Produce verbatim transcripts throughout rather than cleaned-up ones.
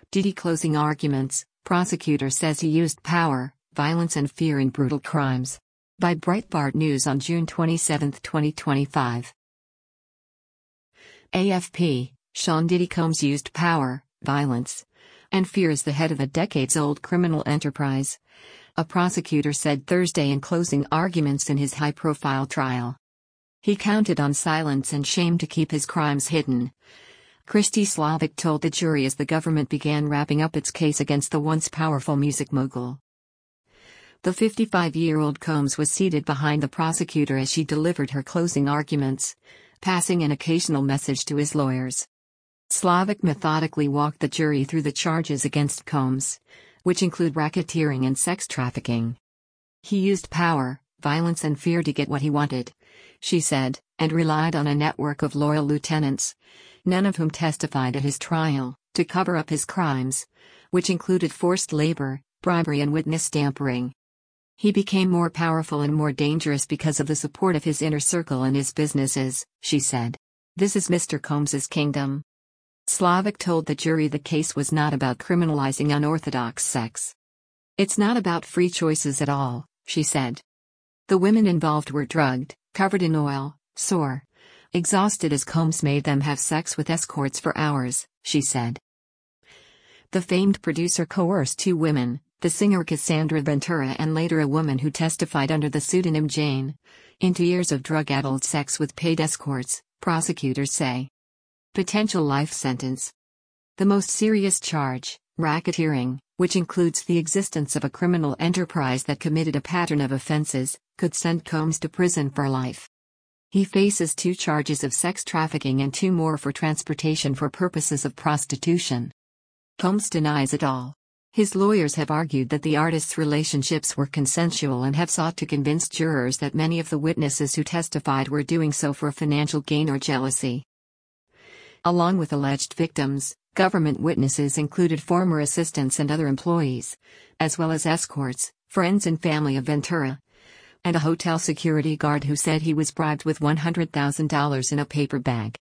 Diddy closing arguments, prosecutor says he used power, violence and fear in brutal crimes. By Breitbart News on June twenty-seventh, twenty twenty-five. A F P, Sean Diddy Combs used power, violence, and fear as the head of a decades-old criminal enterprise, a prosecutor said Thursday in closing arguments in his high-profile trial. He counted on silence and shame to keep his crimes hidden. Christy Slavic told the jury as the government began wrapping up its case against the once powerful music mogul. The fifty-five-year-old Combs was seated behind the prosecutor as she delivered her closing arguments, passing an occasional message to his lawyers. Slavic methodically walked the jury through the charges against Combs, which include racketeering and sex trafficking. He used power, violence and fear to get what he wanted, she said, and relied on a network of loyal lieutenants, none of whom testified at his trial, to cover up his crimes, which included forced labor, bribery and witness tampering. He became more powerful and more dangerous because of the support of his inner circle and his businesses, she said. This is Mister Combs's kingdom. Slavic told the jury the case was not about criminalizing unorthodox sex. It's not about free choices at all, she said. The women involved were drugged, covered in oil, sore, exhausted as Combs made them have sex with escorts for hours, she said. The famed producer coerced two women, the singer Cassandra Ventura and later a woman who testified under the pseudonym Jane, into years of drug-addled sex with paid escorts, prosecutors say. Potential life sentence. The most serious charge, racketeering, which includes the existence of a criminal enterprise that committed a pattern of offenses, could send Combs to prison for life. He faces two charges of sex trafficking and two more for transportation for purposes of prostitution. Combs denies it all. His lawyers have argued that the artists' relationships were consensual and have sought to convince jurors that many of the witnesses who testified were doing so for financial gain or jealousy. Along with alleged victims, government witnesses included former assistants and other employees, as well as escorts, friends and family of Ventura, and a hotel security guard who said he was bribed with one hundred thousand dollars in a paper bag.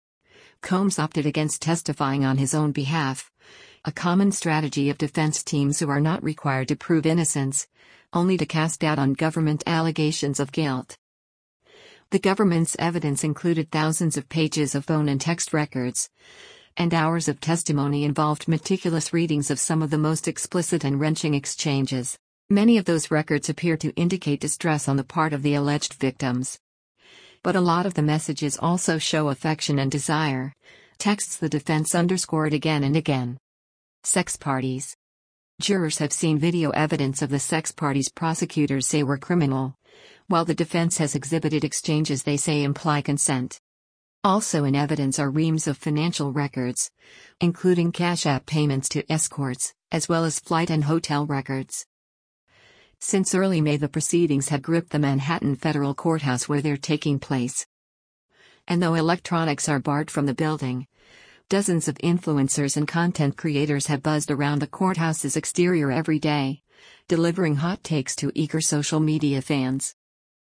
Combs opted against testifying on his own behalf, a common strategy of defense teams who are not required to prove innocence, only to cast doubt on government allegations of guilt. The government's evidence included thousands of pages of phone and text records, and hours of testimony involved meticulous readings of some of the most explicit and wrenching exchanges. Many of those records appear to indicate distress on the part of the alleged victims. But a lot of the messages also show affection and desire, texts the defense underscored again and again. Sex parties. Jurors have seen video evidence of the sex parties prosecutors say were criminal, while the defense has exhibited exchanges they say imply consent. Also in evidence are reams of financial records, including Cash App payments to escorts, as well as flight and hotel records. Since early May, the proceedings have gripped the Manhattan Federal Courthouse where they're taking place. And though electronics are barred from the building, dozens of influencers and content creators have buzzed around the courthouse's exterior every day, delivering hot takes to eager social media fans.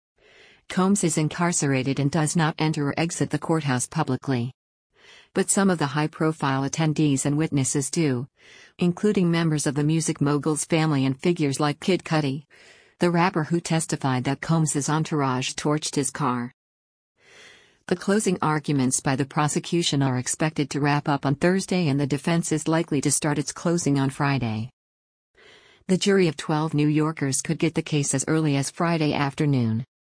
Combs is incarcerated and does not enter or exit the courthouse publicly. But some of the high-profile attendees and witnesses do, including members of the music mogul's family and figures like Kid Cudi, the rapper who testified that Combs's entourage torched his car. The closing arguments by the prosecution are expected to wrap up on Thursday, and the defense is likely to start its closing on Friday. The jury of twelve New Yorkers could get the case as early as Friday afternoon.